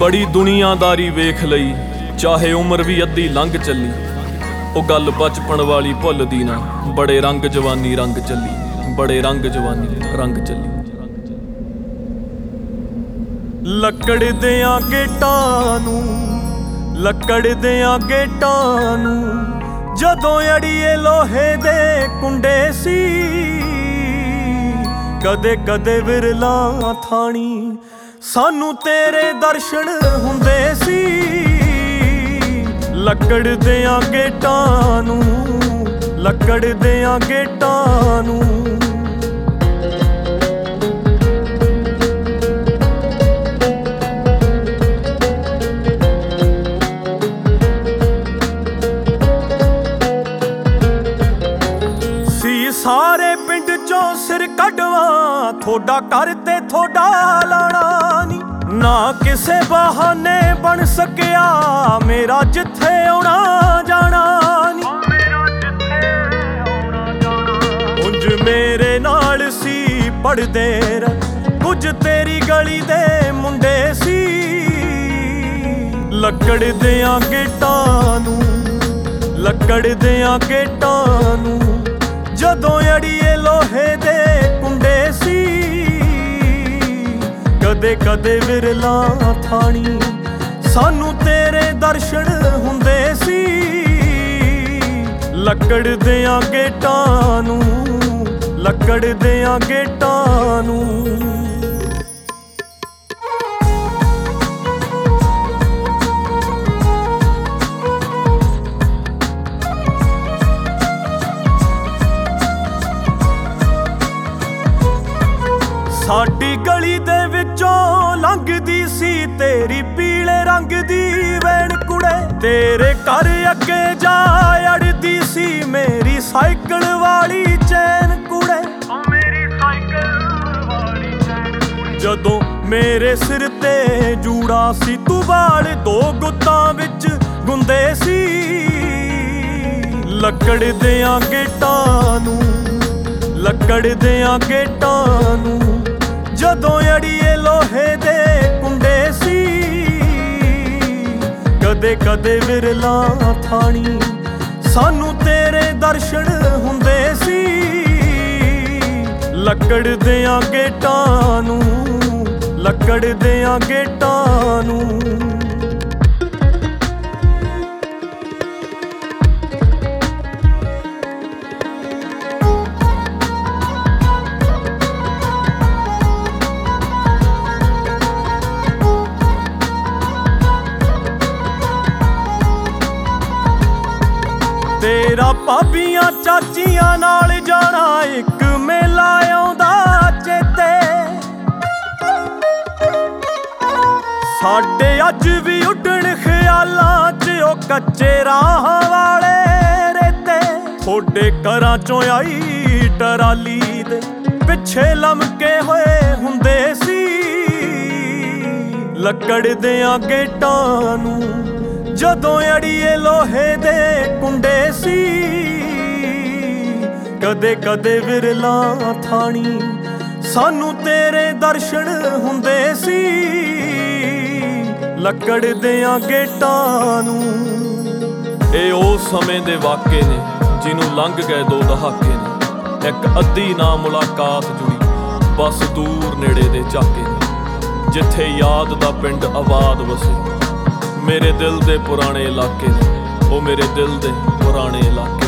बड़ी दुनियादारी वेख लई, चाहे उम्र भी अद्धी लंघ चली। ओ गल बचपन वाली भुलदी ना, बड़े रंग जवानी रंग चली, बड़े रंग जवानी रंग चली। ਲੱਕੜ ਦਿਆਂ ਗੇਟਾਂ ਨੂੰ, ਲੱਕੜ ਦਿਆਂ ਗੇਟਾਂ ਨੂੰ, ਜਦੋਂ ਅੜੀਏ ਲੋਹੇ ਦੇ ਕੁੰਡੇ ਸੀ। ਕਦੇ ਕਦੇ ਵਿਰਲਾ ਥਾਣੀ ਸਾਨੂੰ ਤੇਰੇ ਦਰਸ਼ਨ ਹੁੰਦੇ ਸੀ। ਲੱਕੜ ਦਿਆਂ ਗੇਟਾਂ ਨੂੰ, ਲੱਕੜ ਦਿਆਂ ਗੇਟਾਂ ਨੂੰ। ਸਾਰੇ ਪਿੰਡ ਚੋਂ ਸਿਰ ਕੱਢਵਾਂ, ਥੋੜਾ ਕਰ ਤੇ ਥੋੜਾ ਲਾਣਾ ਨੀ। ਨਾ ਕਿਸੇ ਬਹਾਨੇ ਬਣ ਸਕਿਆ ਮੇਰਾ ਜਿੱਥੇ ਆਉਣਾ ਜਾਣਾ ਨੀ। ਉਂਝ ਮੇਰੇ ਨਾਲ ਸੀ ਪੜ੍ਹਦੇ ਕੁਝ ਤੇਰੀ ਗਲੀ ਦੇ ਮੁੰਡੇ ਸੀ। ਲੱਕੜ ਦਿਆਂ ਗੇਟਾਂ ਨੂੰ, ਲੱਕੜ ਦਿਆਂ ਗੇਟਾਂ ਨੂੰ, ਜਦੋਂ ਅੜੀਏ ਲੋਹੇ ਦੇ ਕੁੰਡੇ ਸੀ। ਕਦੇ ਕਦੇ ਵਿਰਲਾ ਥਾਣੀ ਸਾਨੂੰ ਤੇਰੇ ਦਰਸ਼ਨ ਹੁੰਦੇ ਸੀ। ਲੱਕੜ ਦਿਆਂ ਗੇਟਾਂ ਨੂੰ, ਲੱਕੜ ਦਿਆਂ ਗੇਟਾਂ ਨੂੰ। ਸਾਡੀ ਗਲੀ ਦੇ ਵਿੱਚੋਂ ਲੰਘਦੀ ਸੀ ਤੇਰੀ ਪੀਲੇ ਰੰਗ ਦੀ ਵੈਣ ਕੁੜੇ। ਤੇਰੇ ਘਰ ਅੱਗੇ ਜਾ ਅੜਦੀ ਸੀ ਮੇਰੀ ਸਾਈਕਲ ਵਾਲੀ ਚੈਨ ਕੁੜੇ। ਜਦੋਂ ਮੇਰੇ ਸਿਰ ਤੇ ਜੂੜਾ ਸੀ ਤੂੰ ਵਾਲ ਦੋ ਗੁੱਤਾਂ ਵਿੱਚ ਗੁੰਦੇ ਸੀ। ਲੱਕੜ ਦਿਆਂ ਗੇਟਾਂ ਨੂੰ, ਲੱਕੜ ਦਿਆਂ ਗੇਟਾਂ ਨੂੰ, ਜਦੋਂ ਅੜੀਏ ਲੋਹੇ ਦੇ ਕੁੰਡੇ ਸੀ। ਕਦੇ ਕਦੇ ਵਿਰਲਾ ਥਾਣੀ ਸਾਨੂੰ ਤੇਰੇ ਦਰਸ਼ਨ ਹੁੰਦੇ ਸੀ। ਲੱਕੜ ਦਿਆਂ ਗੇਟਾਂ ਨੂੰ, ਲੱਕੜ ਦਿਆਂ ਗੇਟਾਂ ਨੂੰ। ਤੇਰਾ ਭਾਬੀਆਂ ਚਾਚੀਆਂ ਨਾਲ ਜਾਣਾ ਇੱਕ ਮੇਲਾ ਆਉਂਦਾ ਚੇਤੇ। ਸਾਡੇ ਅੱਜ ਵੀ ਉੱਡਣ ਖਿਆਲਾਂ 'ਚ ਉਹ ਕੱਚੇ ਰਾਹਾਂ ਵਾਲੇ ਰੇਤੇ। ਥੋੜੇ ਘਰਾਂ 'ਚੋਂ ਆਈ ਟਰਾਲੀ ਦੇ ਪਿੱਛੇ ਲਮਕੇ ਹੋਏ ਹੁੰਦੇ ਸੀ। ਲੱਕੜ ਦਿਆਂ ਗੇਟਾਂ ਨੂੰ, ਜਦੋਂ ਅੜੀਏ ਲੋਹੇ ਦੇ ਕੁੰਡੇ ਸੀ। ਕਦੇ ਕਦੇ ਵਿਰਲਾ ਥਾਣੀ ਸਾਨੂੰ ਤੇਰੇ ਦਰਸ਼ਨ ਹੁੰਦੇ ਸੀ। ਲੱਕੜ ਦਿਆਂ ਗੇਟਾਂ ਨੂੰ। ਇਹ ਉਹ ਸਮੇਂ ਦੇ ਵਾਕੇ ਨੇ ਜਿਹਨੂੰ ਲੰਘ ਗਏ 2 ਦਹਾਕੇ ਨੇ। ਇੱਕ ਅੱਧੀ ਨਾ ਮੁਲਾਕਾਤ ਜੁੜੀ ਬਸ ਦੂਰ ਨੇੜੇ ਦੇ ਝਾਕੇ ਨੇ। ਜਿੱਥੇ ਯਾਦ ਦਾ ਪਿੰਡ ਆਬਾਦ ਵਸੇ ਮੇਰੇ ਦਿਲ ਦੇ ਪੁਰਾਣੇ ਇਲਾਕੇ ਨੇ, ਉਹ ਮੇਰੇ ਦਿਲ ਦੇ ਪੁਰਾਣੇ ਇਲਾਕੇ।